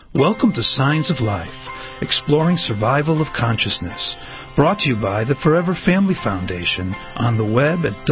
Welcome to Signs of Life, exploring survival of consciousness. Brought to you by the Forever Family Foundation on the web at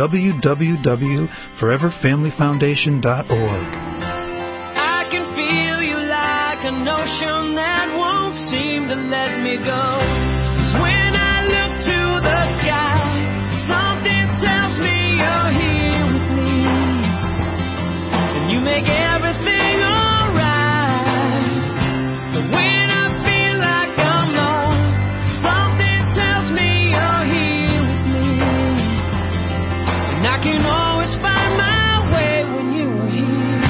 www.foreverfamilyfoundation.org. I can feel you like an ocean that won't seem to let me go. 'Cause when I look to the sky, something tells me you're here with me. And you make everything alright. But when I feel like I'm lost, something tells me you're here with me. And I can always find my way when you are here.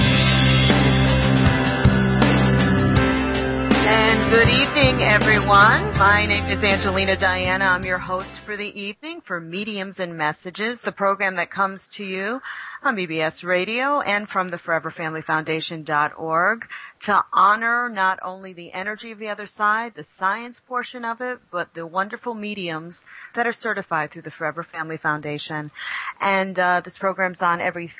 And good evening, everyone. My name is Angelina Diana. I'm your host for the evening for Mediums and Messages, the program that comes to you on BBS Radio and from the ForeverFamilyFoundation.org to honor not only the energy of the other side, the science portion of it, but the wonderful mediums that are certified through the Forever Family Foundation. And this program's on every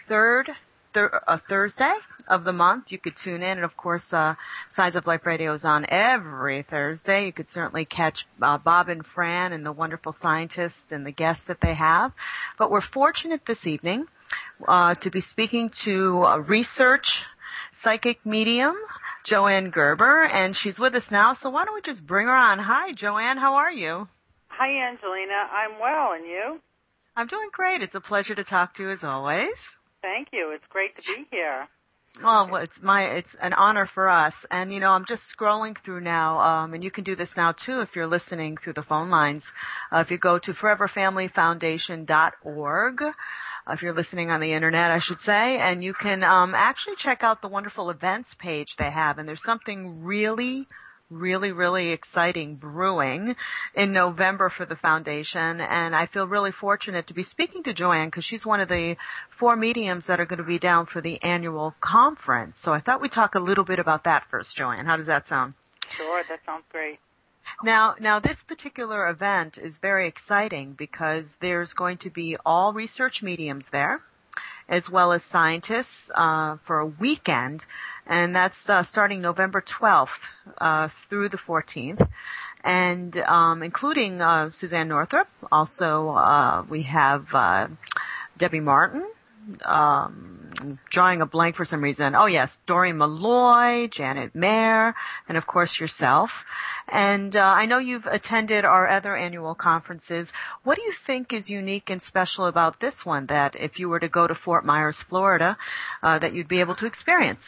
Thursday of the month. You could tune in, and of course, Signs of Life Radio is on every Thursday. You could certainly catch Bob and Fran and the wonderful scientists and the guests that they have. But we're fortunate this evening to be speaking to a research psychic medium, Joanne Gerber, and she's with us now. So why don't we just bring her on? Hi, Joanne. How are you? Hi, Angelina. I'm well, and you? I'm doing great. It's a pleasure to talk to you as always. Thank you. It's great to be here. Well, it's an honor for us. And, you know, I'm just scrolling through now, and you can do this now, too, if you're listening through the phone lines. If you go to foreverfamilyfoundation.org, if you're listening on the Internet, I should say, and you can actually check out the wonderful events page they have. And there's something really exciting brewing in November for the foundation, and I feel really fortunate to be speaking to Joanne because she's one of the 4 mediums that are going to be down for the annual conference. So I thought we'd talk a little bit about that first, Joanne. How does that sound? Sure, that sounds great. Now this particular event is very exciting because there's going to be all research mediums there, as well as scientists for a weekend, and that's starting November 12th through the 14th, and including Suzanne Northrop. Also, we have Debbie Martin, drawing a blank for some reason. Oh, yes, Doreen Malloy, Janet Mayer, and, of course, yourself. And I know you've attended our other annual conferences. What do you think is unique and special about this one that if you were to go to Fort Myers, Florida, that you'd be able to experience?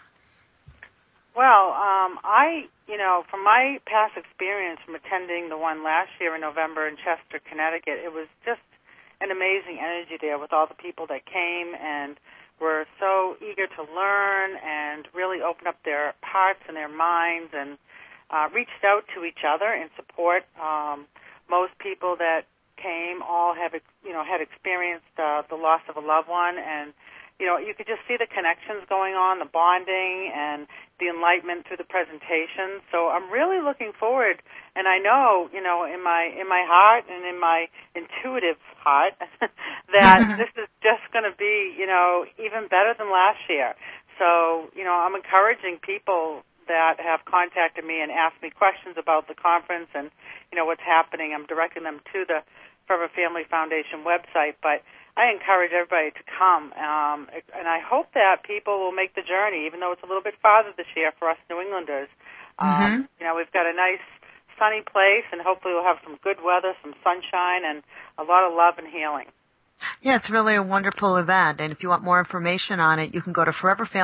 Well, from my past experience from attending the one last year in November in Chester, Connecticut, it was just an amazing energy there with all the people that came and were so eager to learn and really open up their hearts and their minds and reached out to each other in support. Most people that came all had experienced the loss of a loved one, and you could just see the connections going on, the bonding, and the enlightenment through the presentation. So I'm really looking forward, and I know, in my heart and in my intuitive heart that this is just going to be, even better than last year. So, I'm encouraging people that have contacted me and asked me questions about the conference and, what's happening. I'm directing them to the Forever Family Foundation website, but I encourage everybody to come, and I hope that people will make the journey, even though it's a little bit farther this year for us New Englanders. We've got a nice sunny place, and hopefully we'll have some good weather, some sunshine, and a lot of love and healing. Yeah, it's really a wonderful event, and if you want more information on it, you can go to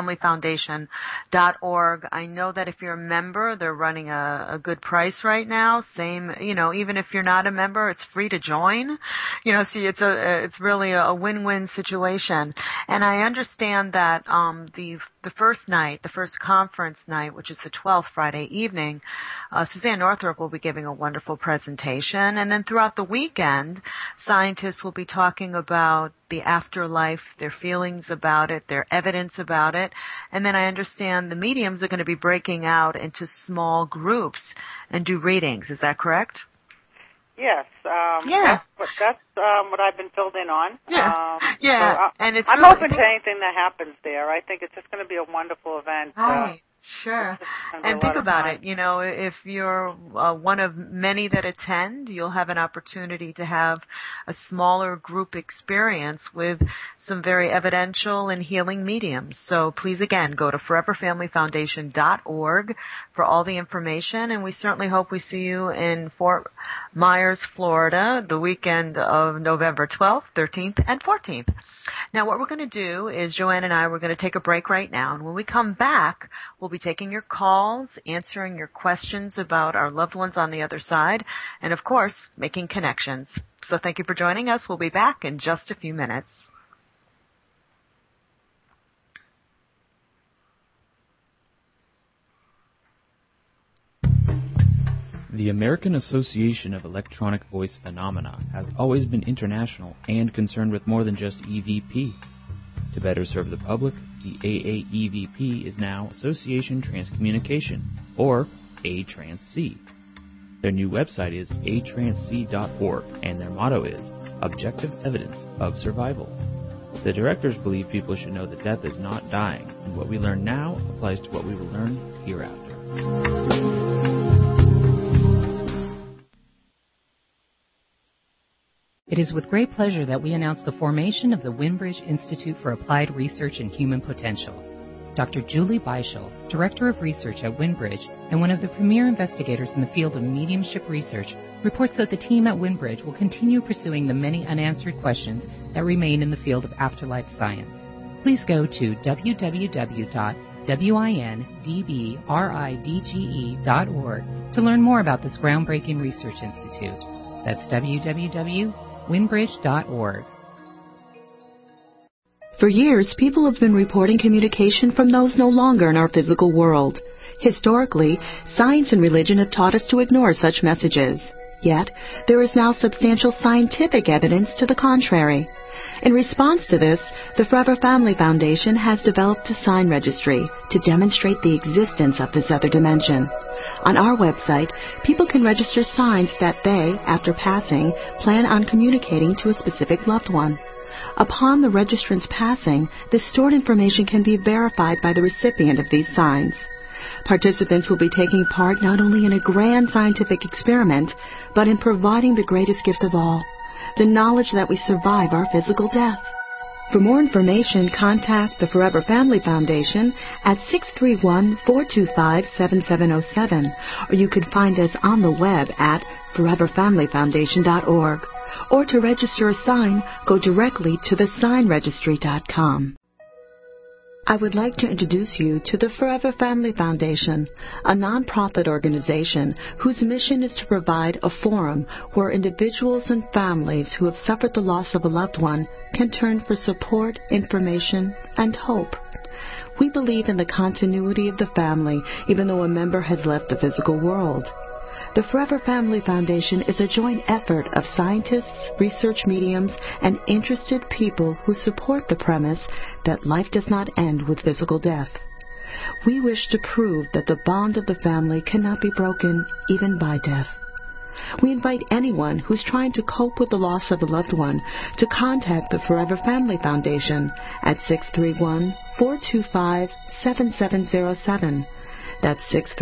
foreverfamilyfoundation.org. I know that if you're a member, they're running a good price right now. Same, even if you're not a member, it's free to join. It's really a win-win situation. And I understand that the first conference night, which is the 12th Friday evening, Suzanne Northrop will be giving a wonderful presentation, and then throughout the weekend, scientists will be talking about the afterlife, their feelings about it, their evidence about it. And then I understand the mediums are going to be breaking out into small groups and do readings. Is that correct? Yes. That's what I've been filled in on. Yeah. So and it's I'm open to anything that happens there. I think it's just going to be a wonderful event. Right. Sure. And think about it, if you're one of many that attend, you'll have an opportunity to have a smaller group experience with some very evidential and healing mediums. So please, again, go to foreverfamilyfoundation.org for all the information, and we certainly hope we see you in Fort Myers, Florida, the weekend of November 12th, 13th, and 14th. Now, what we're going to do is Joanne and I, we're going to take a break right now, and when we come back, we'll be taking your calls, answering your questions about our loved ones on the other side, and, of course, making connections. So thank you for joining us. We'll be back in just a few minutes. The American Association of Electronic Voice Phenomena has always been international and concerned with more than just EVP. To better serve the public, the AAEVP is now Association Transcommunication, or ATRANSC. Their new website is atransc.org, and their motto is Objective Evidence of Survival. The directors believe people should know that death is not dying, and what we learn now applies to what we will learn hereafter. It is with great pleasure that we announce the formation of the Winbridge Institute for Applied Research and Human Potential. Dr. Julie Beischel, Director of Research at Winbridge and one of the premier investigators in the field of mediumship research, reports that the team at Winbridge will continue pursuing the many unanswered questions that remain in the field of afterlife science. Please go to www.windbridge.org to learn more about this groundbreaking research institute. That's www.windbridge.org. For years, people have been reporting communication from those no longer in our physical world. Historically, science and religion have taught us to ignore such messages. Yet, there is now substantial scientific evidence to the contrary. In response to this, the Forever Family Foundation has developed a sign registry to demonstrate the existence of this other dimension. On our website, people can register signs that they, after passing, plan on communicating to a specific loved one. Upon the registrant's passing, the stored information can be verified by the recipient of these signs. Participants will be taking part not only in a grand scientific experiment, but in providing the greatest gift of all, the knowledge that we survive our physical death. For more information, contact the Forever Family Foundation at 631-425-7707, or you can find us on the web at foreverfamilyfoundation.org. Or to register a sign, go directly to thesignregistry.com. I would like to introduce you to the Forever Family Foundation, a nonprofit organization whose mission is to provide a forum where individuals and families who have suffered the loss of a loved one can turn for support, information, and hope. We believe in the continuity of the family, even though a member has left the physical world. The Forever Family Foundation is a joint effort of scientists, research mediums, and interested people who support the premise that life does not end with physical death. We wish to prove that the bond of the family cannot be broken even by death. We invite anyone who's trying to cope with the loss of a loved one to contact the Forever Family Foundation at 631-425-7707. That's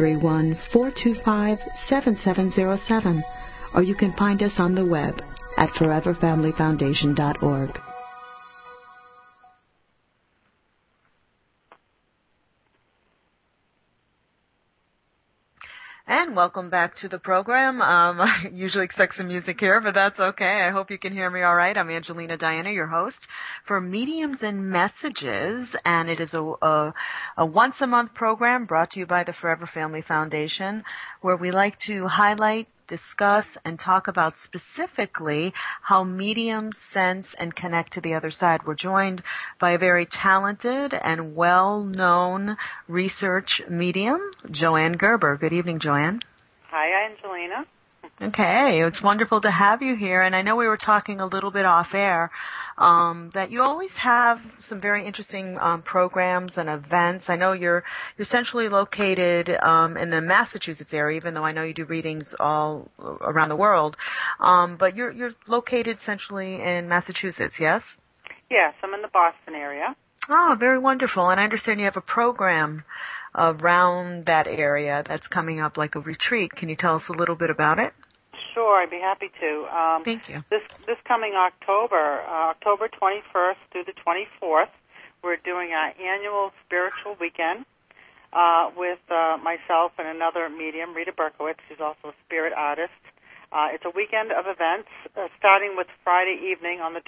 631-425-7707. Or you can find us on the web at foreverfamilyfoundation.org. And welcome back to the program. I usually expect some music here, but that's okay. I hope you can hear me all right. I'm Angelina Diana, your host for Mediums and Messages, and it is a once-a-month program brought to you by the Forever Family Foundation, where we like to highlight, discuss, and talk about specifically how mediums sense and connect to the other side. We're joined by a very talented and well-known research medium, Joanne Gerber. Good evening, Joanne. Hi, Angelina. Okay, it's wonderful to have you here, and I know we were talking a little bit off air that you always have some very interesting programs and events. I know you're centrally located in the Massachusetts area, even though I know you do readings all around the world, but you're located centrally in Massachusetts, yes? Yes, I'm in the Boston area. Oh, very wonderful, and I understand you have a program around that area that's coming up, like a retreat. Can you tell us a little bit about it? Sure, I'd be happy to. Thank you. This coming October, October 21st through the 24th, we're doing our annual spiritual weekend with myself and another medium, Rita Berkowitz, who's also a spirit artist. It's a weekend of events, starting with Friday evening on the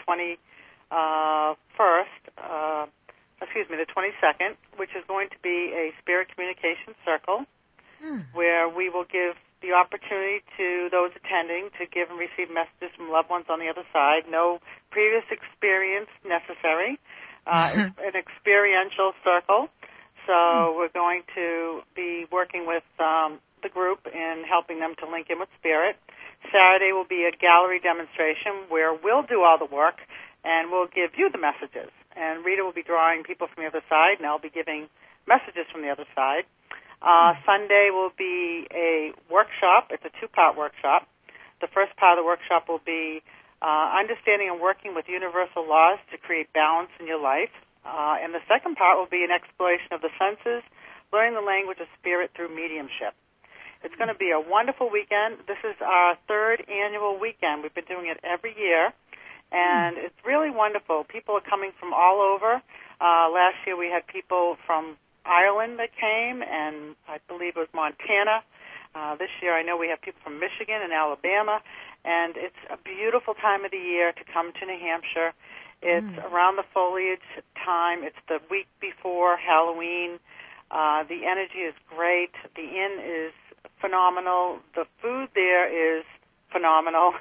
22nd, which is going to be a spirit communication circle, where we will give the opportunity to those attending to give and receive messages from loved ones on the other side. No previous experience necessary. It's an experiential circle. So we're going to be working with the group in helping them to link in with spirit. Saturday will be a gallery demonstration where we'll do all the work and we'll give you the messages. And Rita will be drawing people from the other side, and I'll be giving messages from the other side. Sunday will be a workshop. It's a 2-part workshop. The first part of the workshop will be understanding and working with universal laws to create balance in your life. And the second part will be an exploration of the senses, learning the language of spirit through mediumship. It's going to be a wonderful weekend. This is our 3rd annual weekend. We've been doing it every year, and it's really wonderful. People are coming from all over. Last year we had people from Ireland that came, and I believe it was Montana. This year I know we have people from Michigan and Alabama, and it's a beautiful time of the year to come to New Hampshire. It's around the foliage time. It's the week before Halloween. The energy is great. The inn is phenomenal. The food there is phenomenal.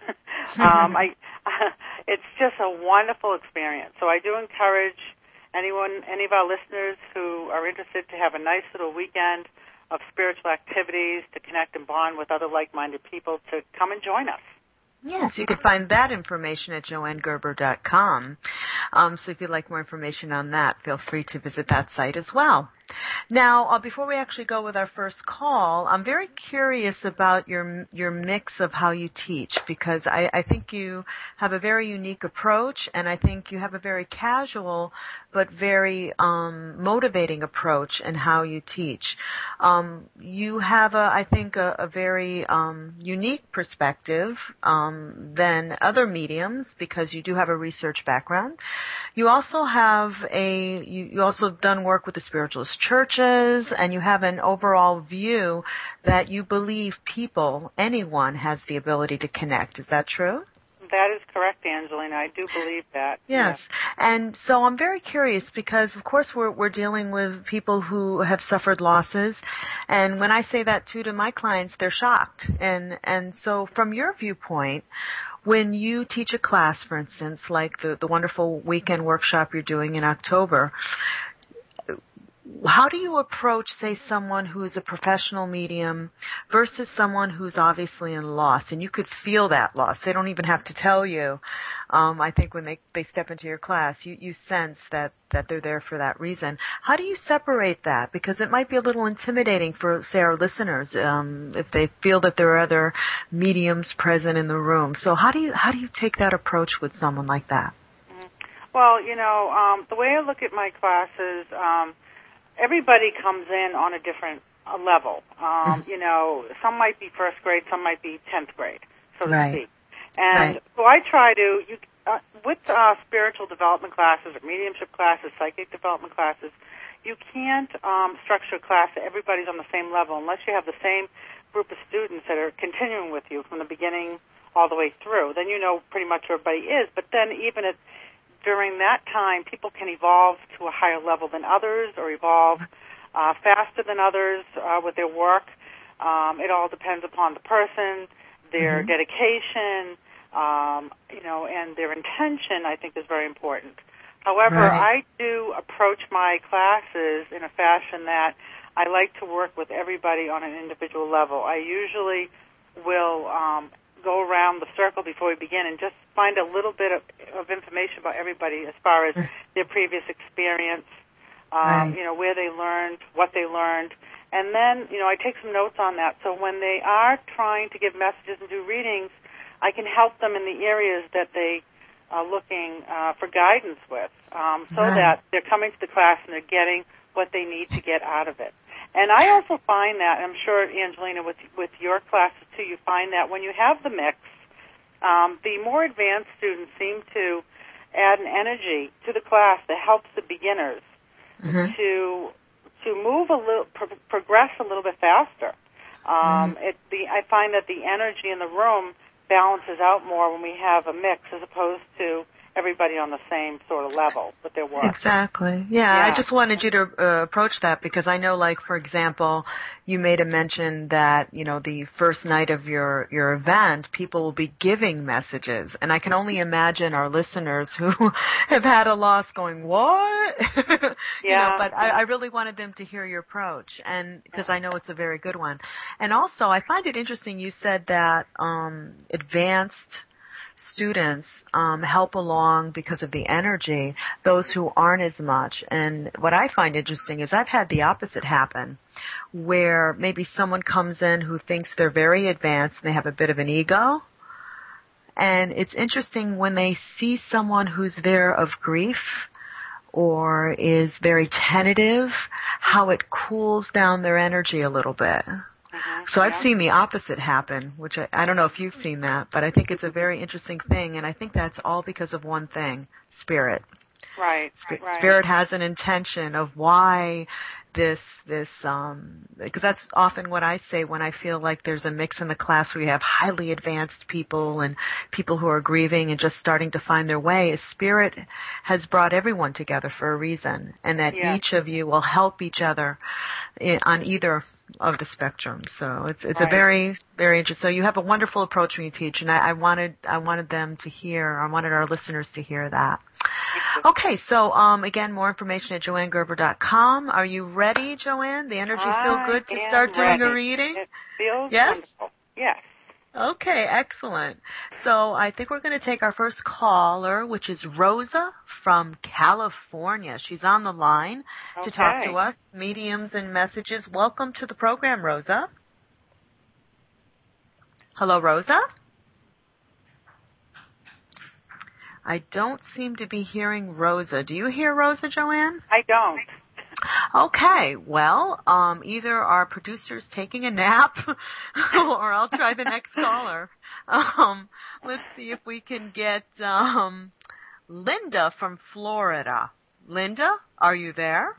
It's just a wonderful experience. So I do encourage any of our listeners who are interested to have a nice little weekend of spiritual activities, to connect and bond with other like-minded people, to come and join us. Yes, you can find that information at JoanneGerber.com. So if you'd like more information on that, feel free to visit that site as well. Now, before we actually go with our first call, I'm very curious about your mix of how you teach, because I think you have a very unique approach, and I think you have a very casual but very motivating approach in how you teach. You have, I think, a very unique perspective than other mediums, because you do have a research background. You also have you also done work with the spiritualist churches, and you have an overall view that you believe anyone has the ability to connect. Is that true? That is correct, Angelina. I do believe that. Yes. And so I'm very curious, because, of course, we're dealing with people who have suffered losses. And when I say that, too, to my clients, they're shocked. And so from your viewpoint, when you teach a class, for instance, like the wonderful weekend workshop you're doing in October, how do you approach, say, someone who's a professional medium versus someone who's obviously in loss? And you could feel that loss. They don't even have to tell you. I think when they step into your class, you sense that they're there for that reason. How do you separate that? Because it might be a little intimidating for, say, our listeners if they feel that there are other mediums present in the room. So how do you take that approach with someone like that? Well, the way I look at my classes, everybody comes in on a different level. Some might be first grade, some might be 10th grade, so to speak. And so I try to, with spiritual development classes or mediumship classes, psychic development classes, you can't structure a class that everybody's on the same level unless you have the same group of students that are continuing with you from the beginning all the way through. Then you know pretty much where everybody is. But then even during that time, people can evolve to a higher level than others, or evolve faster than others with their work. It all depends upon the person, their dedication, and their intention, I think, is very important. However, I do approach my classes in a fashion that I like to work with everybody on an individual level. I usually will go around the circle before we begin and just find a little bit of information about everybody as far as their previous experience, where they learned, what they learned. And then, I take some notes on that. So when they are trying to give messages and do readings, I can help them in the areas that they are looking for guidance with, so that they're coming to the class and they're getting what they need to get out of it. And I also find that, and I'm sure, Angelina, with your classes too, you find that when you have the mix, the more advanced students seem to add an energy to the class that helps the beginners to move a little, progress a little bit faster. I find that the energy in the room balances out more when we have a mix as opposed to everybody on the same sort of level with their work. Exactly. Yeah, I just wanted you to approach that because I know, like, for example, you made a mention that, you know, the first night of your event, people will be giving messages. And I can only imagine our listeners who have had a loss going, what? You know, but I really wanted them to hear your approach, and because I know it's a very good one. And also, I find it interesting you said that advanced students help along because of the energy, those who aren't as much. And what I find interesting is I've had the opposite happen, where maybe someone comes in who thinks they're very advanced and they have a bit of an ego. And it's interesting when they see someone who's there of grief or is very tentative, how it cools down their energy a little bit. So I've seen the opposite happen, which I don't know if you've seen that, but I think it's a very interesting thing, and I think that's all because of one thing, spirit. Right. Spirit has an intention of why this, because that's often what I say when I feel like there's a mix in the class where you have highly advanced people and people who are grieving and just starting to find their way. Spirit has brought everyone together for a reason, and that each of you will help each other on either of the spectrum. So it's a very, very interesting. So you have a wonderful approach when you teach, and I wanted them to hear, I wanted our listeners to hear that. Okay, so again, more information at JoanneGerber.com. Are you ready, Joanne? The energy feel good to start doing a reading? It feels wonderful. Yes. Okay, excellent. So I think we're going to take our first caller, which is Rosa from California. She's on the line to talk to us, mediums and messages. Welcome to the program, Rosa. Hello, Rosa? I don't seem to be hearing Rosa. Do you hear Rosa, Joanne? I don't. Okay, well, either our producer's taking a nap or I'll try the next caller. Let's see if we can get Linda from Florida. Linda, are you there?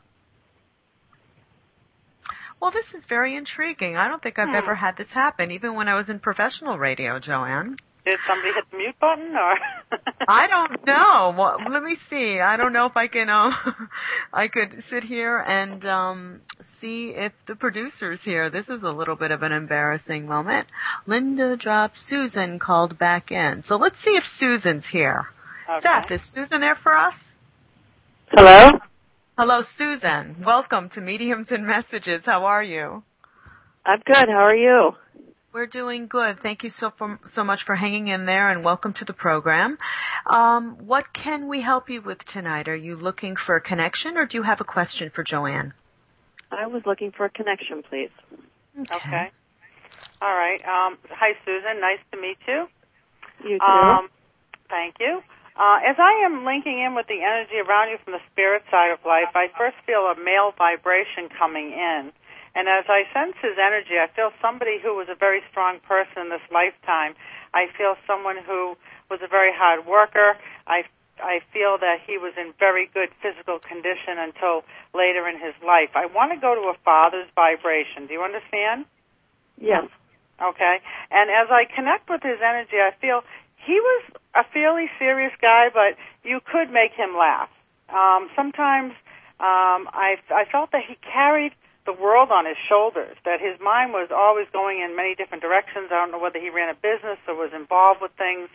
Well, this is very intriguing. I don't think I've ever had this happen, even when I was in professional radio, Joanne. Did somebody hit the mute button, or? I don't know. Well, let me see. I don't know if I can. I could sit here and see if the producer's here. This is a little bit of an embarrassing moment. Linda dropped. Susan called back in. So let's see if Susan's here. Okay. Seth, is Susan there for us? Hello? Hello, Susan. Welcome to Mediums and Messages. How are you? I'm good. How are you? We're doing good. Thank you so much for hanging in there, and welcome to the program. What can we help you with tonight? Are you looking for a connection, or do you have a question for Joanne? I was looking for a connection, please. Okay. All right. Hi, Susan. Nice to meet you. You too. Thank you. As I am linking in with the energy around you from the spirit side of life, I first feel a male vibration coming in. And as I sense his energy, I feel somebody who was a very strong person in this lifetime. I feel someone who was a very hard worker. I feel that he was in very good physical condition until later in his life. I want to go to a father's vibration. Do you understand? Yes. Okay. And as I connect with his energy, I feel he was a fairly serious guy, but you could make him laugh. Sometimes I felt that he carried the world on his shoulders, that his mind was always going in many different directions. I don't know whether he ran a business or was involved with things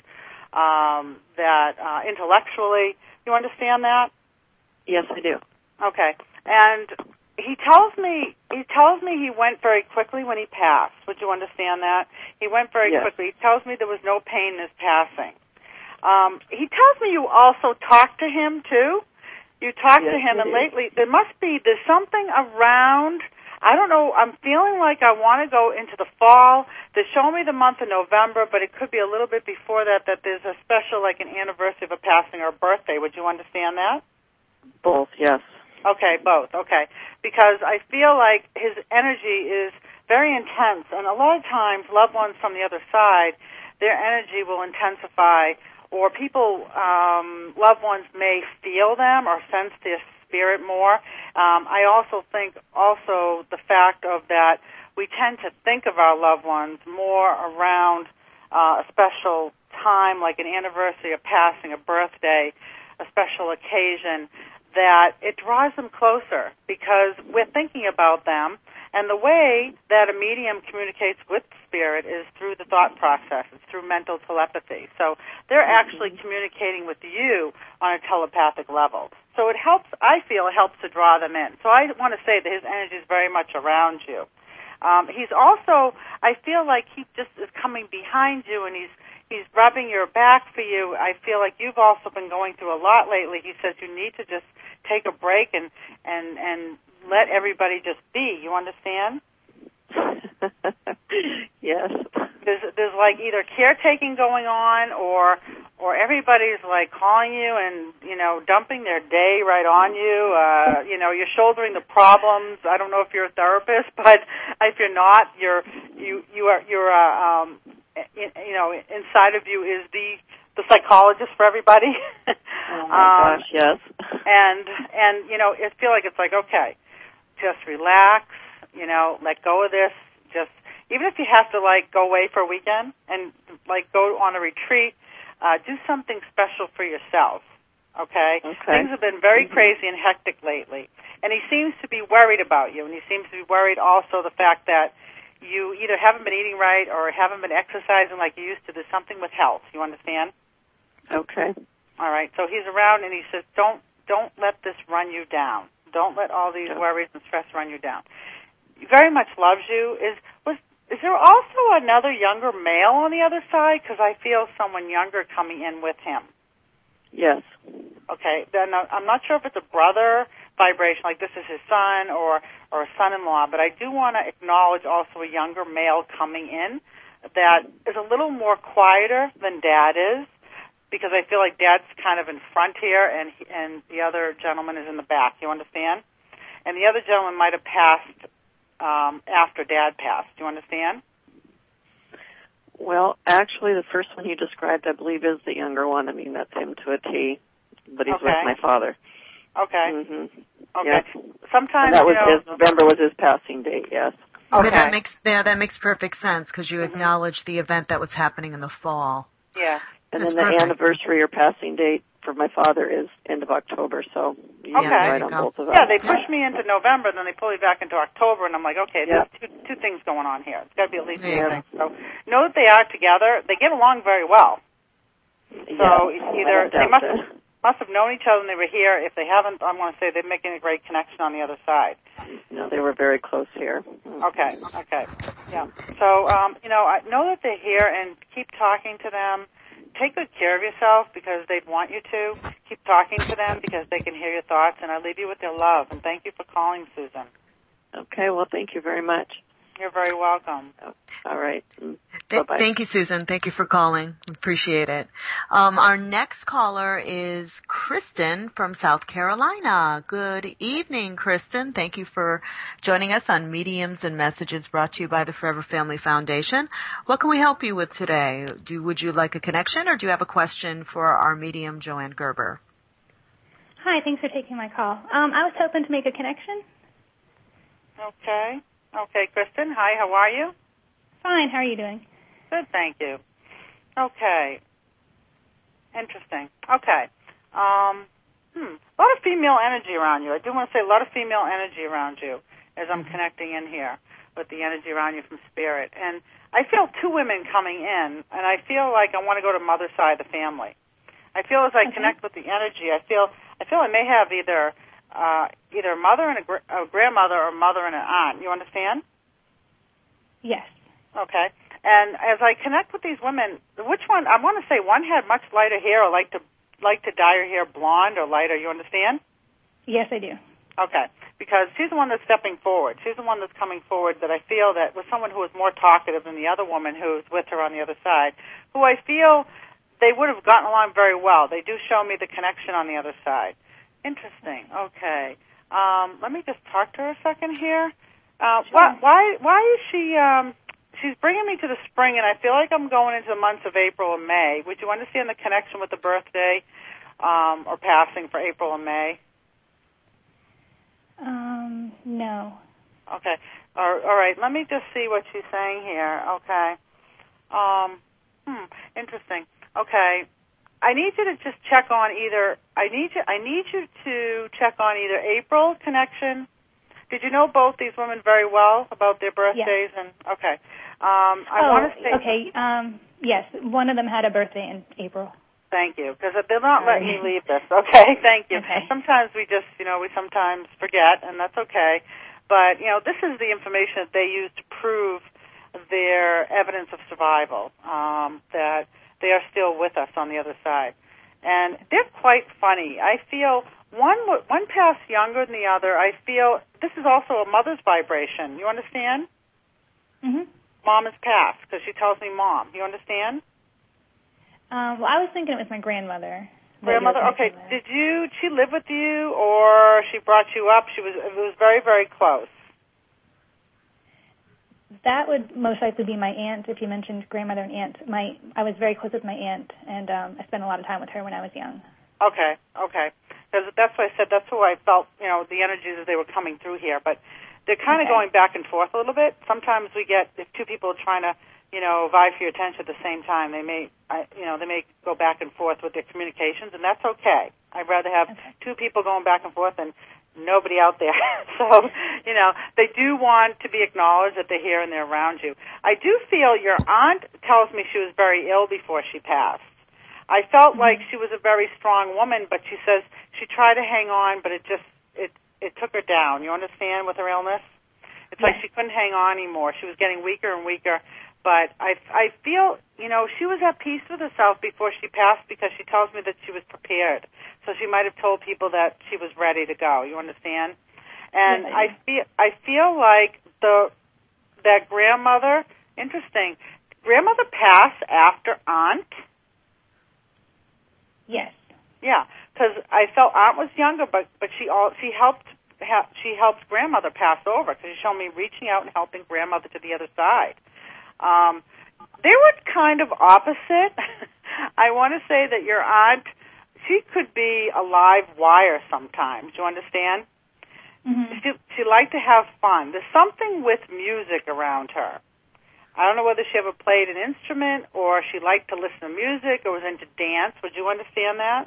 that intellectually. You understand that? Yes, I do. Okay. And he tells me he went very quickly when he passed. Would you understand that? He went very quickly. He tells me there was no pain in his passing. He tells me you also talked to him, too. You talked to him, and lately there's something around, I don't know, I'm feeling like I want to go into the fall. They show me the month of November, but it could be a little bit before that there's a special, like an anniversary of a passing or birthday. Would you understand that? Both, yes. Okay, both. Okay. Because I feel like his energy is very intense, and a lot of times loved ones from the other side, their energy will intensify, or people, loved ones may feel them or sense their spirit more. I also think the fact of that we tend to think of our loved ones more around a special time, like an anniversary, a passing, a birthday, a special occasion, that it draws them closer because we're thinking about them. And the way that a medium communicates with spirit is through the thought process. It's through mental telepathy. So they're actually communicating with you on a telepathic level. So it helps, I feel, it helps to draw them in. So I want to say that his energy is very much around you. He's also, I feel like he just is coming behind you and he's rubbing your back for you. I feel like you've also been going through a lot lately. He says you need to just take a break and let everybody just be. You understand? Yes. There's like either caretaking going on or everybody's like calling you and, dumping their day right on you. You're shouldering the problems. I don't know if you're a therapist, but if you're not, inside of you is the psychologist for everybody. Oh my gosh, yes. And I feel like it's like, okay, just relax, let go of this. Just, even if you have to go away for a weekend and go on a retreat, do something special for yourself. Okay? Things have been very crazy and hectic lately. And he seems to be worried about you, and he seems to be worried also the fact that you either haven't been eating right or haven't been exercising like you used to. There's something with health. You understand? Okay. All right. So he's around, and he says, don't let this run you down. Don't let all these worries and stress run you down. He very much loves you. Is there also another younger male on the other side? Because I feel someone younger coming in with him. Yes. Okay. Then I'm not sure if it's a brother vibration, like this is his son or a son-in-law, but I do want to acknowledge also a younger male coming in that is a little more quieter than Dad is, because I feel like Dad's kind of in front here and the other gentleman is in the back. You understand? And the other gentleman might have passed after Dad passed. Do you understand? Well, actually, the first one you described, I believe, is the younger one. I mean, that's him to a T, but he's with my father. Okay. Mm-hmm. Okay. Yes. Sometimes, and that was November was his passing date, yes. Okay. That makes perfect sense because you acknowledged the event that was happening in the fall. Yeah. And That's then the perfect. anniversary or passing date for my father is end of October, so you're right on both of them. Yeah, they pushed me into November, then they pulled me back into October, and I'm like, okay, there's two things going on here. It's got to be at least two things. So know that they are together. They get along very well. So either they must have known each other when they were here. If they haven't, I want to say they're making a great connection on the other side. No, they were very close here. Okay. Yeah. So, I know that they're here and keep talking to them. Take good care of yourself because they'd want you to. Keep talking to them because they can hear your thoughts, and I leave you with their love. And thank you for calling, Susan. Okay, well, thank you very much. You're very welcome. All right. Bye-bye. Thank you, Susan. Thank you for calling. Appreciate it. Our next caller is Kristen from South Carolina. Good evening, Kristen. Thank you for joining us on Mediums and Messages brought to you by the Forever Family Foundation. What can we help you with today? Would you like a connection or do you have a question for our medium, Joanne Gerber? Hi, thanks for taking my call. I was hoping to make a connection. Okay, Kristen. Hi, how are you? Fine, how are you doing? Good, thank you. Okay. Interesting. Okay. A lot of female energy around you. I do want to say a lot of female energy around you as I'm connecting in here with the energy around you from Spirit. And I feel two women coming in, and I feel like I want to go to mother's side of the family. I feel as I connect with the energy, I feel I may have either a mother and a grandmother or a mother and an aunt. You understand? Yes. Okay. And as I connect with these women, which one? I want to say one had much lighter hair, or like to dye her hair blonde or lighter. You understand? Yes, I do. Okay. Because she's the one that's stepping forward. She's the one that's coming forward that I feel that was someone who was more talkative than the other woman who's with her on the other side, who I feel they would have gotten along very well. They do show me the connection on the other side. Interesting. Okay. Let me just talk to her a second here. Sure. Why is she? She's bringing me to the spring, and I feel like I'm going into the months of April and May. Would you understand the connection with the birthday or passing for April and May? No. Okay. All right. Let me just see what she's saying here. Okay. Interesting. Okay. I need you to just check on either. I need you to check on either April connection. Did you know both these women very well about their birthdays? Yeah. And okay. I want to say. Okay. Yes. One of them had a birthday in April. Thank you, because they're not letting me leave this. Okay, thank you. Okay. Sometimes we just, we sometimes forget, and that's okay. But, this is the information that they use to prove their evidence of survival, that they are still with us on the other side. And they're quite funny. I feel one passed younger than the other. I feel this is also a mother's vibration. You understand? Mm-hmm. Mom has passed, because she tells me mom. You understand? Well, I was thinking it was my grandmother. Grandmother, okay. Did she live with you, or she brought you up? It was very, very close. That would most likely be my aunt, if you mentioned grandmother and aunt. I was very close with my aunt, and I spent a lot of time with her when I was young. Okay. Because that's what I said. That's who I felt, the energies as they were coming through here. But they're kind of going back and forth a little bit. Sometimes we get, if two people are trying to, vie for your attention at the same time, they may go back and forth with their communications, and that's okay. I'd rather have two people going back and forth than nobody out there. So, they do want to be acknowledged that they're here and they're around you. I do feel your aunt tells me she was very ill before she passed. I felt like she was a very strong woman, but she says she tried to hang on, but it took her down. You understand, with her illness? It's like she couldn't hang on anymore. She was getting weaker and weaker. But I feel, she was at peace with herself before she passed, because she tells me that she was prepared. So she might have told people that she was ready to go. You understand? And I feel like that grandmother, interesting, grandmother passed after aunt? Yes. Yeah, because I felt aunt was younger, but she helped grandmother pass over, because she showed me reaching out and helping grandmother to the other side. They were kind of opposite. I want to say that your aunt, she could be a live wire sometimes. You understand? Mm-hmm. She liked to have fun. There's something with music around her. I don't know whether she ever played an instrument, or she liked to listen to music, or was into dance. Would you understand that?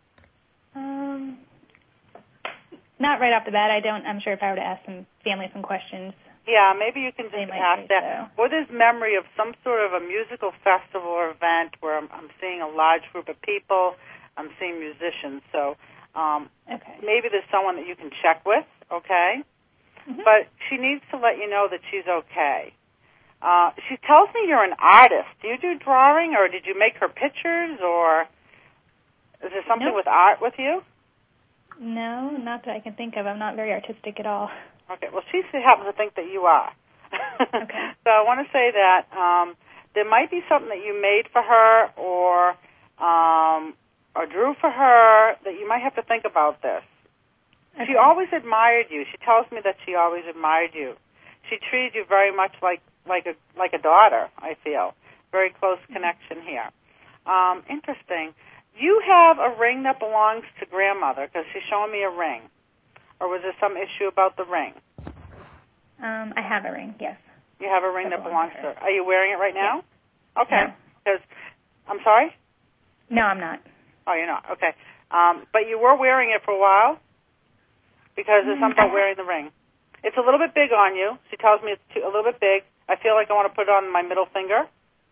Not right off the bat. I'm sure if I were to ask some family some questions. Yeah, maybe you can just ask that. So. Or there's memory of some sort of a musical festival or event where I'm seeing a large group of people. I'm seeing musicians. So maybe there's someone that you can check with, okay? Mm-hmm. But she needs to let you know that she's okay. She tells me you're an artist. Do you do drawing, or did you make her pictures, or is there something with art with you? No, not that I can think of. I'm not very artistic at all. Okay, well, she happens to think that you are. Okay. So I want to say that there might be something that you made for her or drew for her that you might have to think about this. Okay. She always admired you. She tells me that she always admired you. She treated you very much like a daughter, I feel. Very close connection here. Interesting. You have a ring that belongs to grandmother, because she's showing me a ring. Or was there some issue about the ring? I have a ring, yes. You have a ring that belongs to her. Are you wearing it right now? Yes. Okay. No. Because, I'm sorry? No, I'm not. Oh, you're not. Okay. But you were wearing it for a while? Because there's something about wearing the ring. It's a little bit big on you. She tells me it's a little bit big. I feel like I want to put it on my middle finger.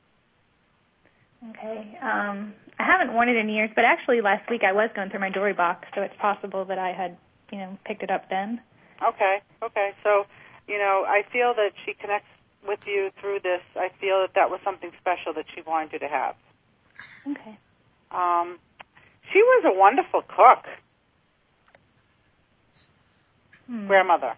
Okay. I haven't worn it in years, but actually last week I was going through my jewelry box, so it's possible that I had, picked it up then. Okay. So, I feel that she connects with you through this. I feel that was something special that she wanted you to have. Okay. She was a wonderful cook. Grandmother.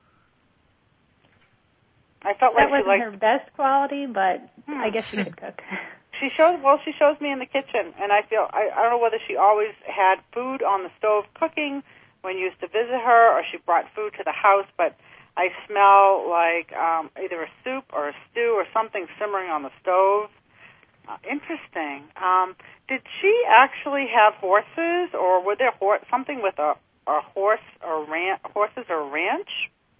I felt like that wasn't her best quality, but I guess she could cook. She shows me in the kitchen, and I feel I don't know whether she always had food on the stove cooking, when you used to visit her, or she brought food to the house, but I smell like either a soup or a stew or something simmering on the stove. Interesting. Did she actually have horses, or were there something with a horse or horses or ranch?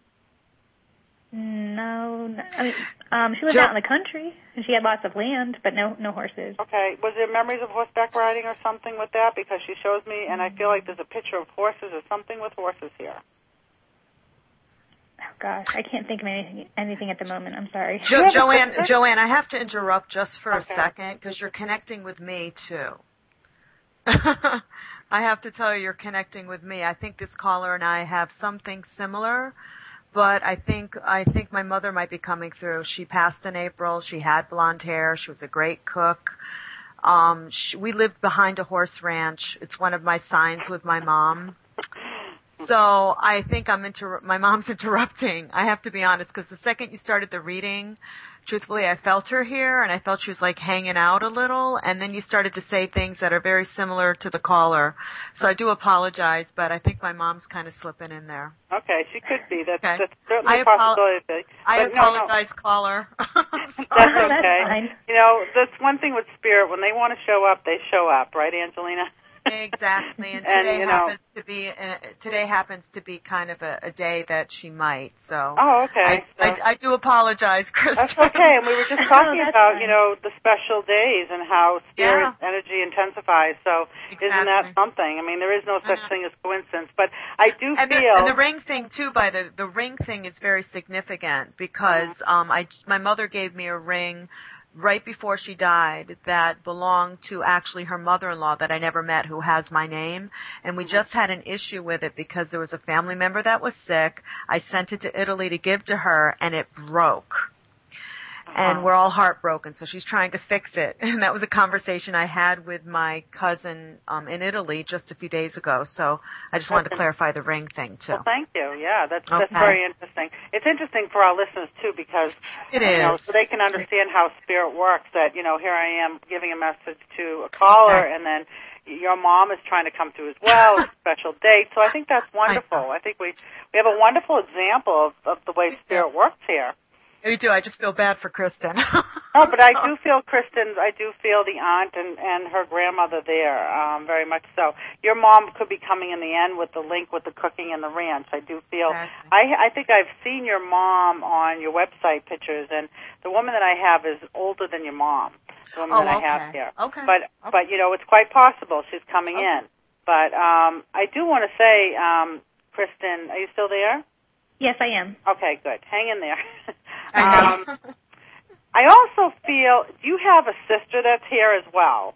No. I mean, she lived out in the country, and she had lots of land, but no horses. Okay. Was there memories of horseback riding or something with that? Because she shows me, and I feel like there's a picture of horses or something with horses here. Oh, gosh, I can't think of anything at the moment. I'm sorry. Joanne, I have to interrupt just for a second because you're connecting with me, too. I have to tell you, you're connecting with me. I think this caller and I have something similar, but I think my mother might be coming through. She passed in April. She had blonde hair. She was a great cook. We lived behind a horse ranch. It's one of my signs with my mom. So I think my mom's interrupting. I have to be honest, because the second you started the reading, truthfully, I felt her here, and I felt she was like hanging out a little, and then you started to say things that are very similar to the caller. So I do apologize, but I think my mom's kind of slipping in there. Okay, she could be. That's certainly a possibility. I apologize, caller. That's okay. You know, that's one thing with Spirit. When they want to show up, they show up, right, Angelina? Exactly, and today happens to be kind of a day that she might. So. Oh, okay. I do apologize, Kristen. That's okay. And we were just talking about the special days and how spirit energy intensifies. So isn't that something? I mean, there is no such thing as coincidence, but I do feel. And the ring thing too. The ring thing is very significant because my mother gave me a ring right before she died that belonged to actually her mother-in-law that I never met, who has my name. And we just had an issue with it because there was a family member that was sick. I sent it to Italy to give to her, and it broke. And we're all heartbroken, so she's trying to fix it. And that was a conversation I had with my cousin in Italy just a few days ago. So I just wanted to clarify the ring thing, too. Well, thank you. Yeah, that's very interesting. It's interesting for our listeners, too, because so they can understand how spirit works, that, here I am giving a message to a caller, and then your mom is trying to come through as well, a special date. So I think that's wonderful. I think we have a wonderful example of the way spirit works here. We do. I just feel bad for Kristen. No, but I do feel I do feel the aunt and her grandmother there, very much so. Your mom could be coming in the end with the link with the cooking and the ranch. I do feel, I think I've seen your mom on your website pictures, and the woman that I have is older than your mom, the woman that I have here. Okay. But it's quite possible she's coming in. But I do want to say, Kristen, are you still there? Yes, I am. Okay, good. Hang in there. I also feel, do you have a sister that's here as well?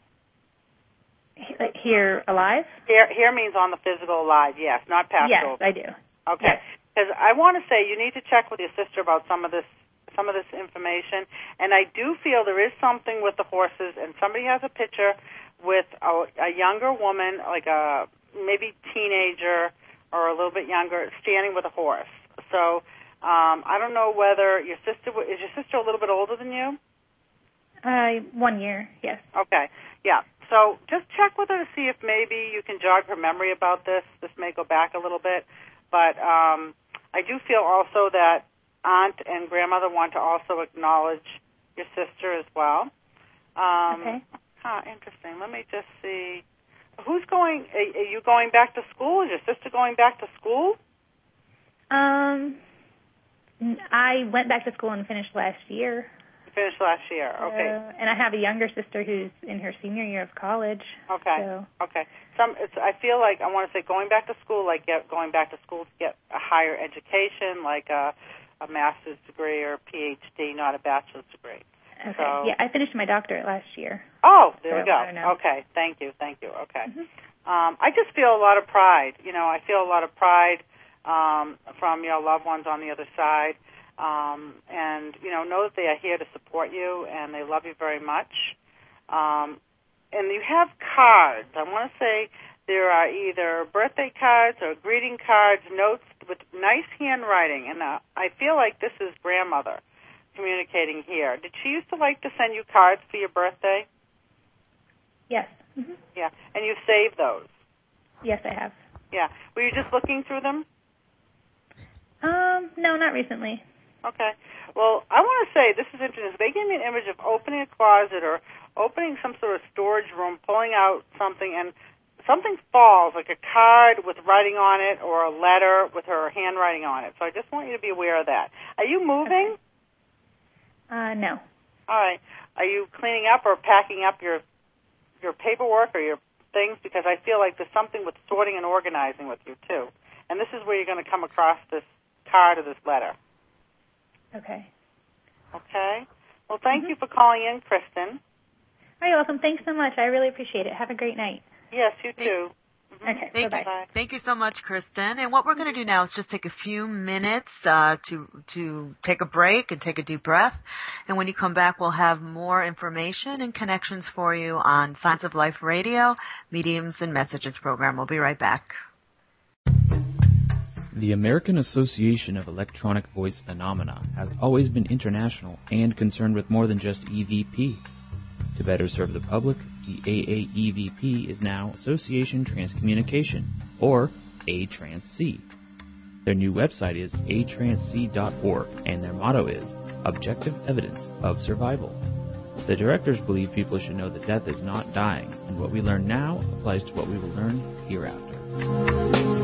Here alive? Here means on the physical alive, yes, not passed over. Yes, I do. Okay. Because I want to say you need to check with your sister about some of this information, and I do feel there is something with the horses, and somebody has a picture with a younger woman, like a maybe teenager or a little bit younger, standing with a horse. So I don't know whether is your sister a little bit older than you? 1 year, yes. Okay, yeah. So just check with her to see if maybe you can jog her memory about this. This may go back a little bit, but I do feel also that aunt and grandmother want to also acknowledge your sister as well. Okay. Interesting. Let me just see. Who's going? Are you going back to school? Is your sister going back to school? I went back to school and finished last year. You finished last year, okay. And I have a younger sister who's in her senior year of college. Okay, so. Okay. I feel like I want to say going back to school, like going back to school to get a higher education, like a master's degree or a PhD, not a bachelor's degree. Okay. So, yeah, I finished my doctorate last year. Oh, there we go. Okay, thank you. Okay. Mm-hmm. I just feel a lot of pride. I feel a lot of pride from your loved ones on the other side, and know that they are here to support you and they love you very much. And you have cards. I want to say there are either birthday cards or greeting cards, notes with nice handwriting, and I feel like this is grandmother communicating here. Did she used to like to send you cards for your birthday? Yes. Mm-hmm. Yeah, and you saved those? Yes, I have. Yeah. Were you just looking through them? No, not recently. Okay. Well, I want to say, this is interesting. They gave me an image of opening a closet or opening some sort of storage room, pulling out something, and something falls, like a card with writing on it or a letter with her handwriting on it. So I just want you to be aware of that. Are you moving? No. All right. Are you cleaning up or packing up your paperwork or your things? Because I feel like there's something with sorting and organizing with you, too. And this is where you're going to come across this card or this letter. Okay. Okay. Well, thank you for calling in, Kristen. Oh, you're welcome. Thanks so much. I really appreciate it. Have a great night. Yes, you too. Okay, bye-bye. Thank you so much, Kristen. And what we're going to do now is just take a few minutes to take a break and take a deep breath. And when you come back, we'll have more information and connections for you on Signs of Life Radio, Mediums and Messages program. We'll be right back. The American Association of Electronic Voice Phenomena has always been international and concerned with more than just EVP. To better serve the public, the AAEVP is now Association Transcommunication, or ATRANSC. Their new website is atransc.org, and their motto is Objective Evidence of Survival. The directors believe people should know that death is not dying, and what we learn now applies to what we will learn hereafter.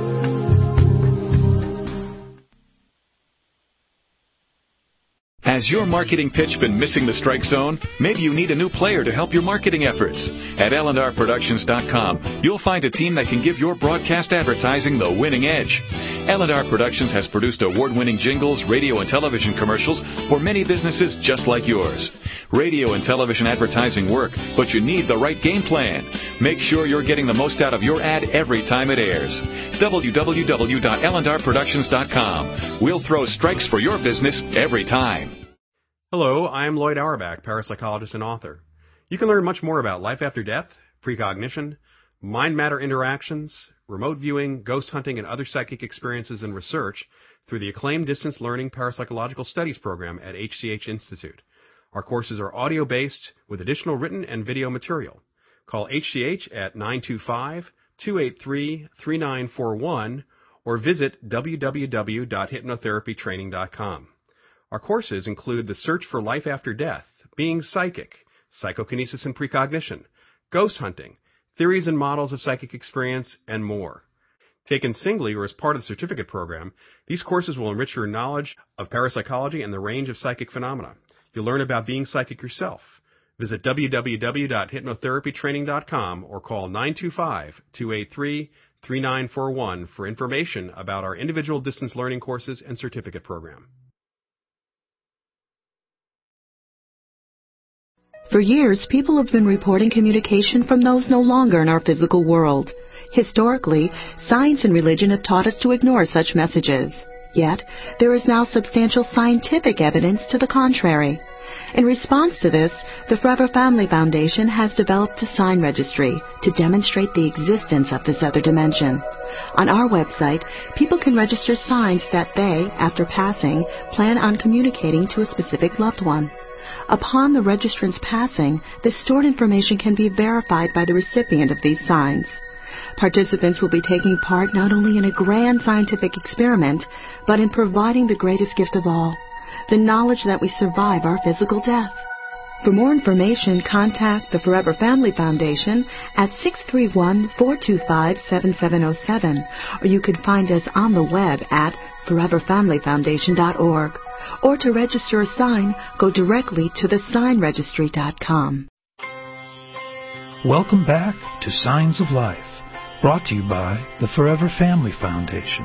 Has your marketing pitch been missing the strike zone? Maybe you need a new player to help your marketing efforts. At LNRProductions.com, you'll find a team that can give your broadcast advertising the winning edge. L&R Productions has produced award-winning jingles, radio and television commercials for many businesses just like yours. Radio and television advertising work, but you need the right game plan. Make sure you're getting the most out of your ad every time it airs. www.lnrproductions.com. We'll throw strikes for your business every time. Hello, I'm Lloyd Auerbach, parapsychologist and author. You can learn much more about life after death, precognition, mind-matter interactions, remote viewing, ghost hunting, and other psychic experiences and research through the acclaimed Distance Learning Parapsychological Studies program at HCH Institute. Our courses are audio-based with additional written and video material. Call HCH at 925-283-3941 or visit www.hypnotherapytraining.com. Our courses include The Search for Life After Death, Being Psychic, Psychokinesis and Precognition, Ghost Hunting, Theories and Models of Psychic Experience, and more. Taken singly or as part of the certificate program, these courses will enrich your knowledge of parapsychology and the range of psychic phenomena. You'll learn about being psychic yourself. Visit www.hypnotherapytraining.com or call 925-283-3941 for information about our individual distance learning courses and certificate program. For years, people have been reporting communication from those no longer in our physical world. Historically, science and religion have taught us to ignore such messages. Yet, there is now substantial scientific evidence to the contrary. In response to this, the Forever Family Foundation has developed a sign registry to demonstrate the existence of this other dimension. On our website, people can register signs that they, after passing, plan on communicating to a specific loved one. Upon the registrant's passing, the stored information can be verified by the recipient of these signs. Participants will be taking part not only in a grand scientific experiment, but in providing the greatest gift of all, the knowledge that we survive our physical death. For more information, contact the Forever Family Foundation at 631-425-7707, or you can find us on the web at foreverfamilyfoundation.org. Or to register a sign, go directly to thesignregistry.com. Welcome back to Signs of Life, brought to you by the Forever Family Foundation.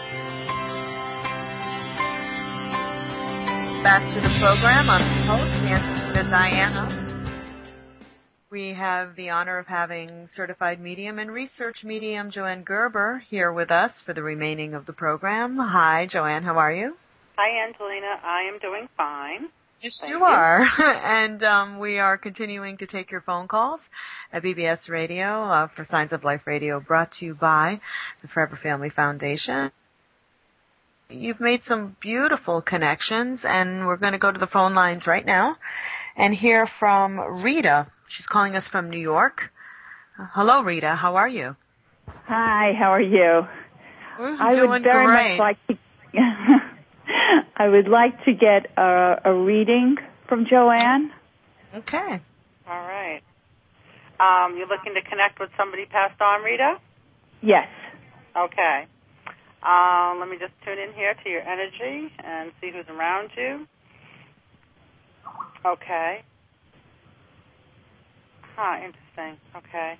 Back to the program. I'm the host, Angelina Diana. We have the honor of having certified medium and research medium Joanne Gerber here with us for the remaining of the program. Hi, Joanne. How are you? Hi, Angelina. I am doing fine. Yes, you are. And we are continuing to take your phone calls at BBS Radio for Signs of Life Radio, brought to you by the Forever Family Foundation. You've made some beautiful connections, and we're going to go to the phone lines right now and hear from Rita. She's calling us from New York. Hello, Rita. How are you? Hi, how are you? I would very much like to. I would like to get a reading from Joanne. Okay. All right. You're looking to connect with somebody passed on, Rita? Yes. Okay. Let me just tune in here to your energy and see who's around you. Okay. Interesting. Okay.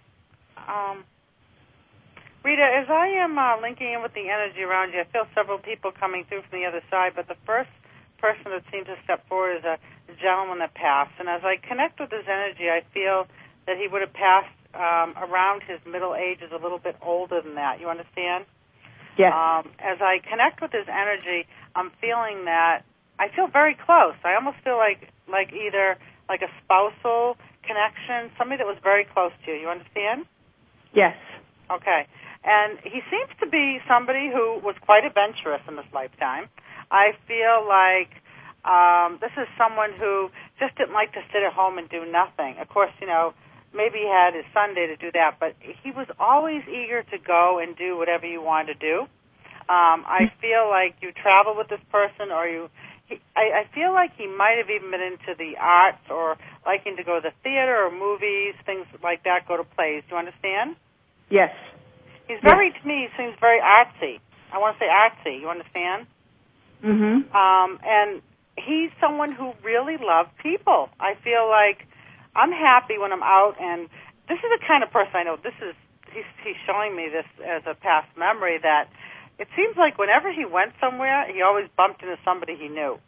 Rita, as I am linking in with the energy around you, I feel several people coming through from the other side, but the first person that seemed to step forward is a gentleman that passed. And as I connect with his energy, I feel that he would have passed around his middle ages, a little bit older than that. You understand? Yes. As I connect with his energy, I'm feeling that I feel very close. I almost feel like either like a spousal connection, somebody that was very close to you. You understand? Yes. Okay. And he seems to be somebody who was quite adventurous in this lifetime. I feel like this is someone who just didn't like to sit at home and do nothing. Of course, maybe he had his Sunday to do that, but he was always eager to go and do whatever you wanted to do. I feel like you travel with this person, or I feel like he might have even been into the arts or liking to go to the theater or movies, things like that, go to plays. Do you understand? Yes. He's very, to me, he seems very artsy. I want to say artsy. You understand? Mm-hmm. And he's someone who really loves people. I feel like I'm happy when I'm out, and this is the kind of person I know. He's showing me this as a past memory that it seems like whenever he went somewhere, he always bumped into somebody he knew.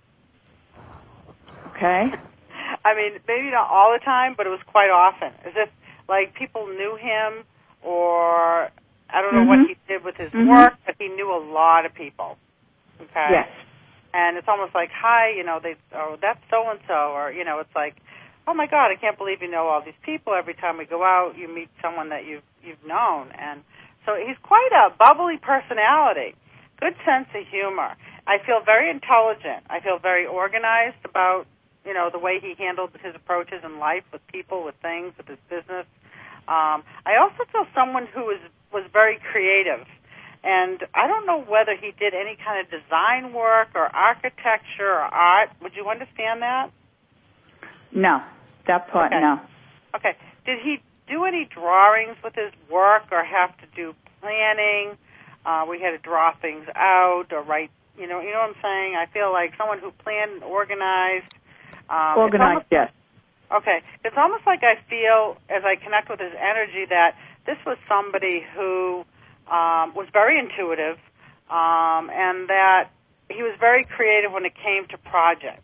Okay. I mean, maybe not all the time, but it was quite often, as if like people knew him, or I don't know what he did with his work, but he knew a lot of people. Okay. Yes. And it's almost like, hi, that's so and so, or it's like, oh my God, I can't believe you know all these people. Every time we go out, you meet someone that you've known, and so he's quite a bubbly personality, good sense of humor. I feel very intelligent. I feel very organized about the way he handled his approaches in life with people, with things, with his business. I also feel someone who was very creative. And I don't know whether he did any kind of design work or architecture or art. Would you understand that? No. That part, no. Okay. Did he do any drawings with his work or have to do planning? We had to draw things out or write, you know what I'm saying? I feel like someone who planned and organized. Organized, yes. Okay. It's almost like I feel, as I connect with his energy, that this was somebody who was very intuitive, and that he was very creative when it came to projects.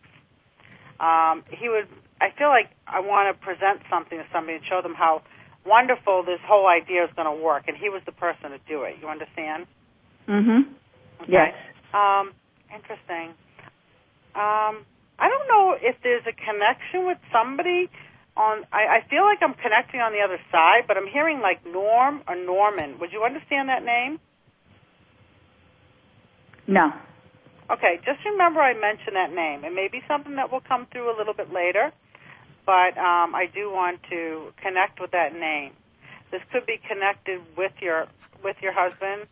I feel like I want to present something to somebody and show them how wonderful this whole idea is going to work, and he was the person to do it. You understand? Mm-hmm. Okay. Yes. Interesting. I don't know if there's a connection with somebody I feel like I'm connecting on the other side, but I'm hearing like Norm or Norman. Would you understand that name? No. Okay, just remember I mentioned that name. It may be something that will come through a little bit later, but I do want to connect with that name. This could be connected with your husband.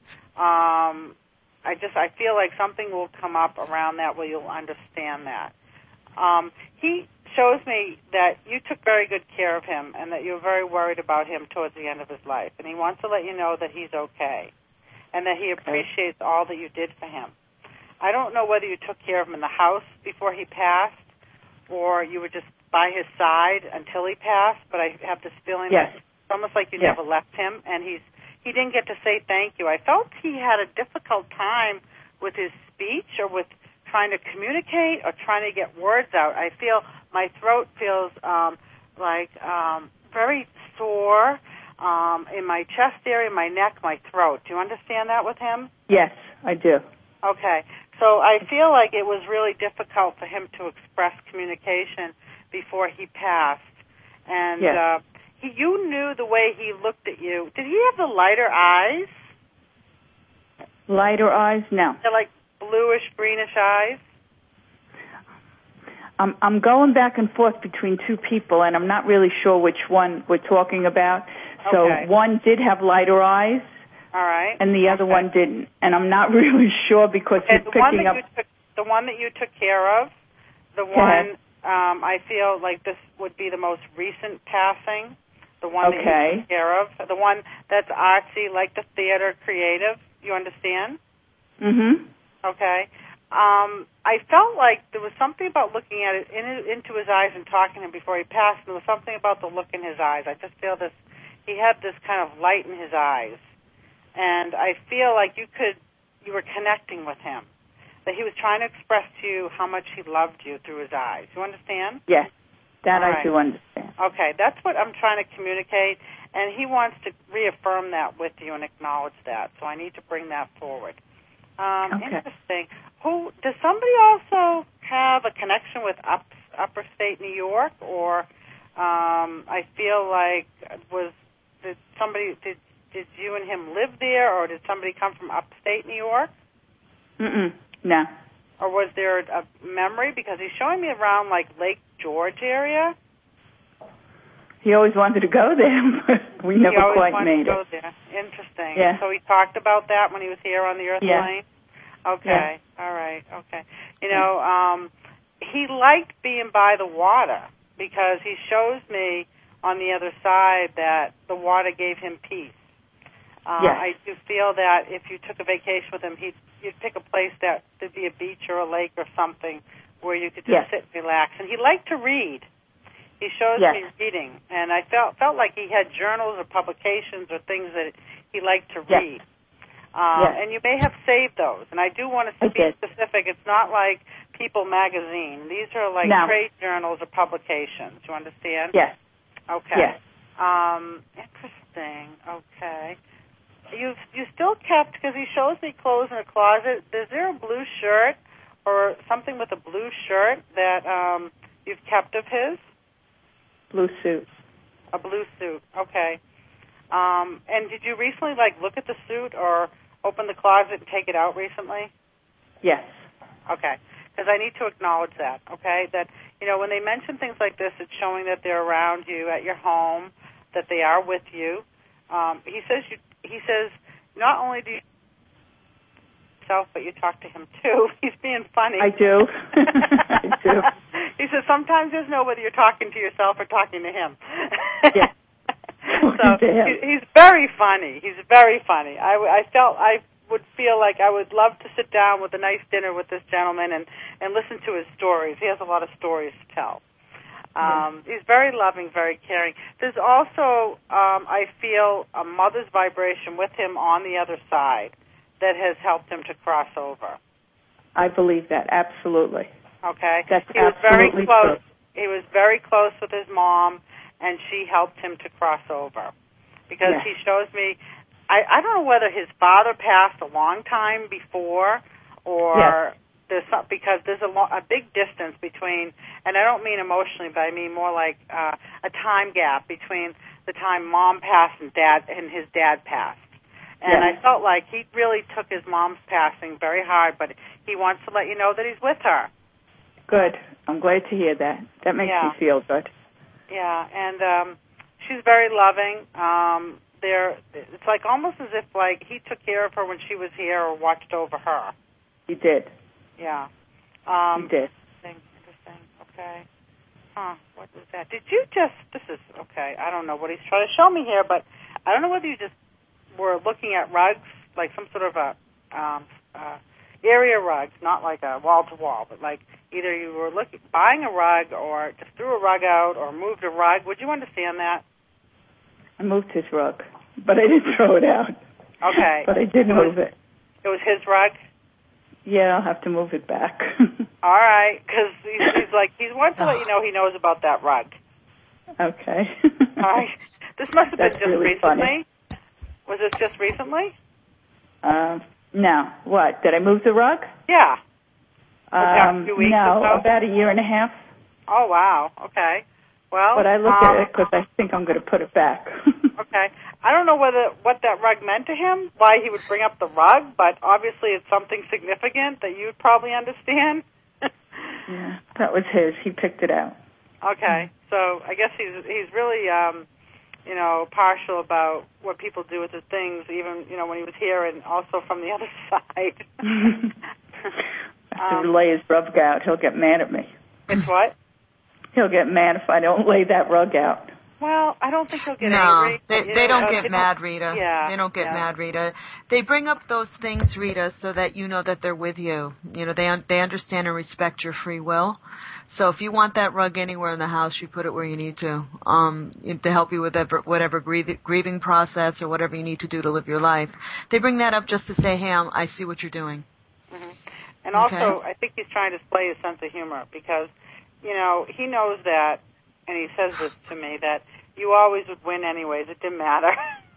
I feel like something will come up around that where you'll understand that. He shows me that you took very good care of him and that you were very worried about him towards the end of his life. And he wants to let you know that he's okay and that he appreciates all that you did for him. I don't know whether you took care of him in the house before he passed or you were just by his side until he passed, but I have this feeling that it's almost like you never left him, and he didn't get to say thank you. I felt he had a difficult time with his speech or with trying to communicate or trying to get words out. I feel my throat feels very sore in my chest area, my neck, my throat. Do you understand that with him? Yes, I do. Okay. So I feel like it was really difficult for him to express communication before he passed. And you knew the way he looked at you. Did he have the lighter eyes? Lighter eyes? No. They're like bluish, greenish eyes? I'm going back and forth between two people, and I'm not really sure which one we're talking about. So one did have lighter eyes, All right. And the other one didn't. And I'm not really sure because he's picking up... The one that you took care of, the one, I feel like this would be the most recent passing, the one that you took care of, the one that's artsy, like the theater, creative, you understand? Mm-hmm. Okay. I felt like there was something about looking at it into his eyes and talking to him before he passed, and there was something about the look in his eyes. I just feel he had this kind of light in his eyes. And I feel like you were connecting with him, that he was trying to express to you how much he loved you through his eyes. You understand? Yes, that All I right. do understand. Okay, that's what I'm trying to communicate, and he wants to reaffirm that with you and acknowledge that, so I need to bring that forward. Interesting. Does somebody also have a connection with upper state New York, or I feel like did you and him live there, or did somebody come from upstate New York? No. Or was there a memory? Because he's showing me around like Lake George area. He always wanted to go there, but we never quite made it. There. Interesting. Yeah. So he talked about that when he was here on the Earth Plane? Okay. Yeah. All right. Okay. You know, he liked being by the water because he shows me on the other side that the water gave him peace. I do feel that if you took a vacation with him, you'd pick a place that there'd be a beach or a lake or something where you could just sit and relax. And he liked to read. He shows me reading, and I felt like he had journals or publications or things that he liked to read. And you may have saved those. And I do want to be specific. It's not like People Magazine. These are like trade journals or publications. Do you understand? Yes. Okay. Yes. Interesting. Okay. You still kept, because he shows me clothes in a closet. Is there a blue shirt or something with a blue shirt that you've kept of his? Blue suit. A blue suit. Okay. And did you recently look at the suit or open the closet and take it out recently? Yes. Okay. Because I need to acknowledge that. Okay. That when they mention things like this, it's showing that they're around you at your home, that they are with you. He says, not only do you yourself, but you talk to him too. He's being funny. I do. I do. He says sometimes there's no whether you're talking to yourself or talking to him. Yeah. So he's very funny. He's very funny. I would feel like I would love to sit down with a nice dinner with this gentleman and listen to his stories. He has a lot of stories to tell. He's very loving, very caring. There's also, I feel, a mother's vibration with him on the other side that has helped him to cross over. I believe that, absolutely. Okay? That's he was absolutely very close. true. He was very close with his mom, and she helped him to cross over. Because he shows me, I don't know whether his father passed a long time before or... because there's a big distance between, and I don't mean emotionally, but I mean more like a time gap between the time Mom passed and his dad passed. And I felt like he really took his mom's passing very hard, but he wants to let you know that he's with her. Good. I'm glad to hear that. That makes me feel good. Yeah, and she's very loving. It's like almost as if like he took care of her when she was here or watched over her. He did. Yeah. He did. Interesting. Okay. What was that? This is, okay, I don't know what he's trying to show me here, but I don't know whether you just were looking at rugs, like some sort of a area rug, not like a wall-to-wall, but like either you were buying a rug or just threw a rug out or moved a rug. Would you understand that? I moved his rug, but I didn't throw it out. Okay. But I did move it. It was his rug? Yeah, I'll have to move it back. All right, because he wants to let you know he knows about that rug. Okay. All right. This must have been just really recently. Funny. Was this just recently? No. What? Did I move the rug? Yeah. About 2 weeks no, or so? about a year and a half. Oh, wow. Okay. Well, but I looked at it because I think I'm going to put it back. Okay. I don't know what that rug meant to him, why he would bring up the rug, but obviously it's something significant that you'd probably understand. Yeah, that was his. He picked it out. Okay. So I guess he's really partial about what people do with the things, even, when he was here, and also from the other side. To lay his rug out, he'll get mad at me. It's what? He'll get mad if I don't lay that rug out. Well, I don't think he'll get angry. No, they don't get mad, Rita. Yeah. They don't get mad, Rita. They bring up those things, Rita, so that you know that they're with you. They understand and respect your free will. So if you want that rug anywhere in the house, you put it where you need to help you with whatever grieving process or whatever you need to do to live your life. They bring that up just to say, hey, I see what you're doing. Mm-hmm. And also, I think he's trying to display his sense of humor because, he knows that, and he says this to me, that you always would win anyways. It didn't matter.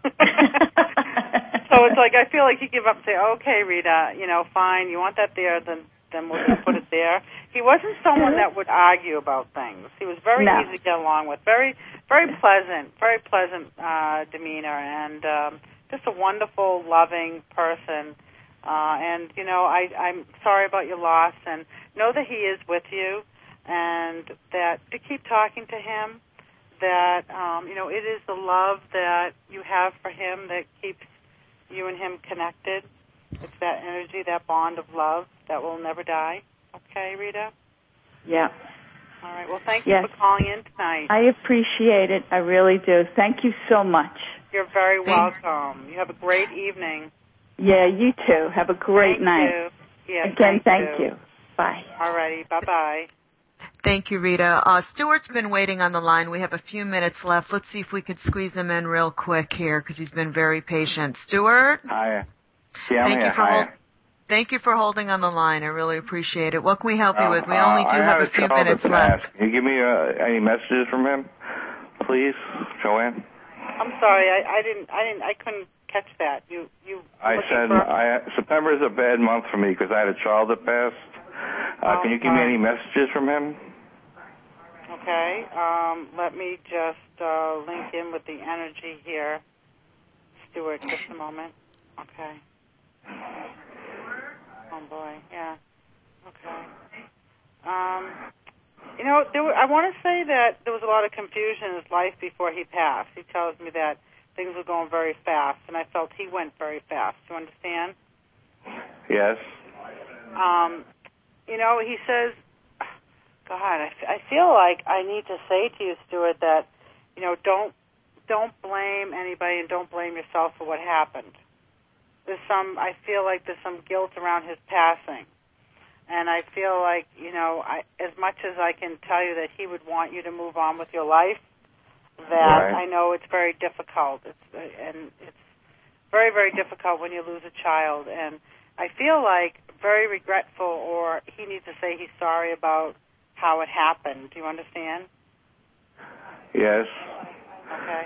So it's like I feel like he'd give up and say, okay, Rita, fine, you want that there, then we'll just put it there. He wasn't someone that would argue about things. He was very easy to get along with, very, very pleasant demeanor, and just a wonderful, loving person. And, I'm sorry about your loss, and know that he is with you, and that to keep talking to him, that, it is the love that you have for him that keeps you and him connected. It's that energy, that bond of love that will never die. Okay, Rita? Yeah. All right. Well, thank you for calling in tonight. I appreciate it. I really do. Thank you so much. You're very welcome. You have a great evening. Yeah, you too. Have a great night. Thank you. Yeah, again, thank you. Bye. All righty. Bye-bye. Thank you, Rita. Stuart's been waiting on the line. We have a few minutes left. Let's see if we could squeeze him in real quick here because he's been very patient. Stuart? Hi. Yeah, I'm here. Thank you for holding on the line. I really appreciate it. What can we help you with? We only do have a few minutes left. Can you give me any messages from him, please, Joanne? I'm sorry, I couldn't catch that. I said September is a bad month for me because I had a child that passed. Can you give me any messages from him? Okay. Let me just link in with the energy here, Stuart. Just a moment. Okay. Oh boy, yeah. Okay. I want to say that there was a lot of confusion in his life before he passed. He tells me that things were going very fast, and I felt he went very fast. Do you understand? Yes. He says, God, I feel like I need to say to you, Stuart, that, don't blame anybody and don't blame yourself for what happened. I feel like there's some guilt around his passing. And I feel like, as much as I can tell you that he would want you to move on with your life, that I know it's very difficult. It's very, very difficult when you lose a child. And I feel like very regretful, or he needs to say he's sorry about how it happened. Do you understand? Yes. Okay.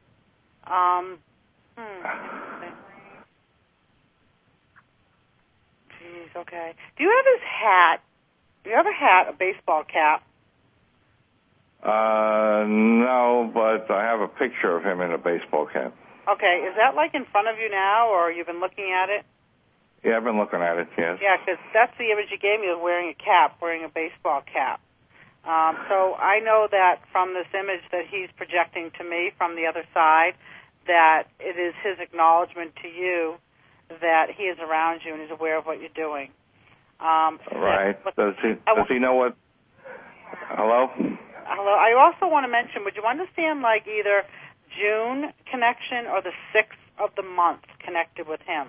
Jeez, okay. Do you have his hat? Do you have a hat, a baseball cap? No, but I have a picture of him in a baseball cap. Okay, is that like in front of you now, or you've been looking at it? Yeah, I've been looking at it, yes. Yeah, because that's the image you gave me of wearing a cap, wearing a baseball cap. So I know that from this image that he's projecting to me from the other side, that it is his acknowledgement to you that he is around you and is aware of what you're doing. Right. Does he know what... Hello? Hello. I also want to mention, would you understand like either June connection or the 6th of the month connected with him?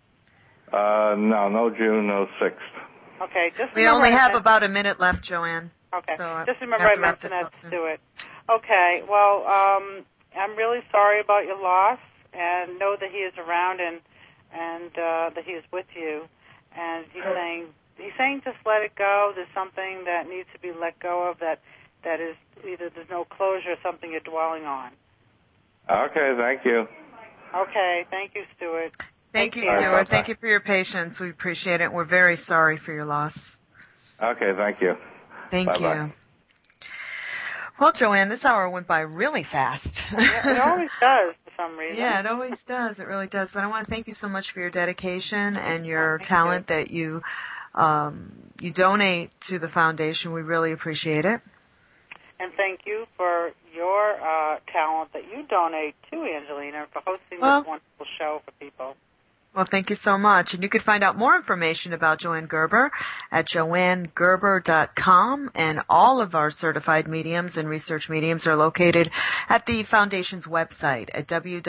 No June, no 6th. Okay, we only have about a minute left, Joanne. Okay, so just remember I mentioned that to do it. Okay, well, I'm really sorry about your loss, and know that he is around and that he is with you. And he's saying just let it go. There's something that needs to be let go of that is either there's no closure or something you're dwelling on. Okay, thank you. Okay, thank you, Stuart. Thank you, Stuart. Thank you for your patience. We appreciate it. We're very sorry for your loss. Okay, thank you. Thank Bye-bye. you. Well, Joanne, this hour went by really fast. Yeah, it always does for some reason. Yeah, it always does. It really does. But I want to thank you so much for your dedication and your talent that you donate to the foundation. We really appreciate it. And thank you for your talent that you donate to, Angelina, for hosting this wonderful show for people. Well, thank you so much. And you can find out more information about Joanne Gerber at joannegerber.com. And all of our certified mediums and research mediums are located at the Foundation's website at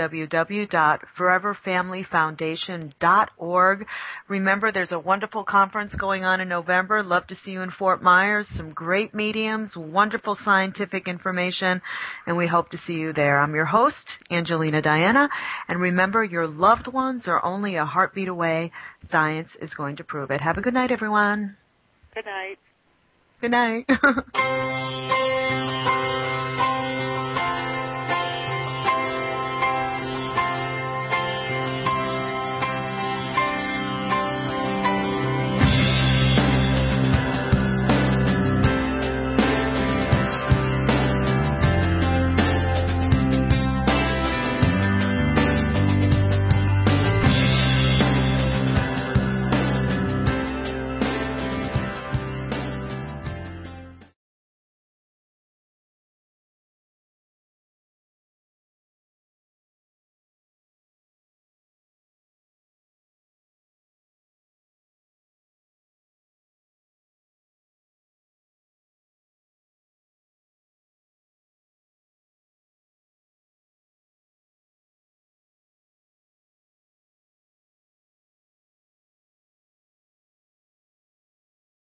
www.foreverfamilyfoundation.org. Remember, there's a wonderful conference going on in November. Love to see you in Fort Myers. Some great mediums, wonderful scientific information, and we hope to see you there. I'm your host, Angelina Diana. And remember, your loved ones are only a heartbeat away. Science is going to prove it. Have a good night, everyone. Good night. Good night.